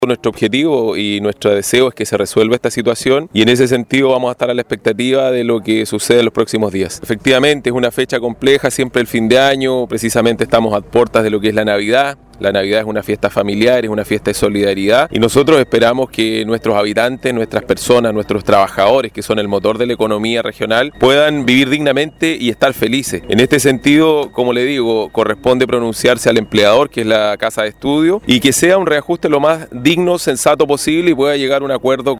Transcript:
Nuestro objetivo y nuestro deseo es que se resuelva esta situación y en ese sentido vamos a estar a la expectativa de lo que sucede en los próximos días. Efectivamente es una fecha compleja, siempre el fin de año, precisamente estamos a puertas de lo que es la Navidad. La Navidad es una fiesta familiar, es una fiesta de solidaridad y nosotros esperamos que nuestros habitantes, nuestras personas, nuestros trabajadores, que son el motor de la economía regional, puedan vivir dignamente y estar felices. En este sentido, como le digo, corresponde pronunciarse al empleador, que es la casa de estudio, y que sea un reajuste lo más digno, sensato posible y pueda llegar a un acuerdo